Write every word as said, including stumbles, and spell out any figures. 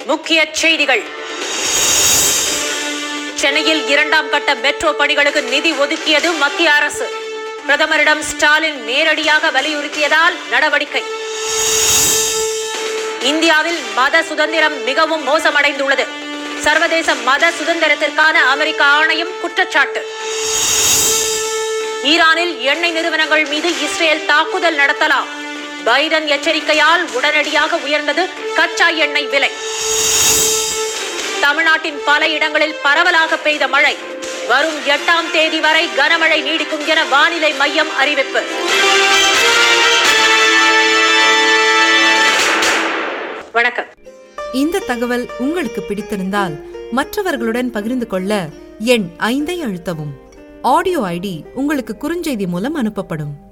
முக்கிய செய்திகள். சென்னையில் இரண்டாம் கட்ட மெட்ரோ பணிகளுக்கு நிதி ஒதுக்கியது மத்திய அரசு. பிரதமரிடம் ஸ்டாலின் நேரடியாக வலியுறுத்தியதால் நடவடிக்கை. இந்தியாவில் மத சுதந்திரம் மிகவும் மோசமடைந்துள்ளது. சர்வதேச மத சுதந்திரத்திற்கான அமெரிக்க ஆணையம் குற்றச்சாட்டு. ஈரானில் எண்ணெய் நிறுவனங்கள் மீது இஸ்ரேல் தாக்குதல் நடத்தலாம். பைடன் எச்சரிக்கையால் உடனடியாக உயர்ந்தது கச்சா எண்ணெய் விலை. தமிழ்நாட்டின் பல இடங்களில் பரவலாக பெய்த மழை. வரும் எட்டாம் தேதி வரை கனமழை நீடிக்கும் என வானிலை மையம் அறிவிப்பு. வணக்கம். இந்த தகவல் உங்களுக்கு பிடித்திருந்தால் மற்றவர்களுடன் பகிர்ந்து கொள்ள எண் ஐந்தை அழுத்தவும். ஆடியோ ஐடி உங்களுக்கு குறுஞ்செய்தி மூலம் அனுப்பப்படும்.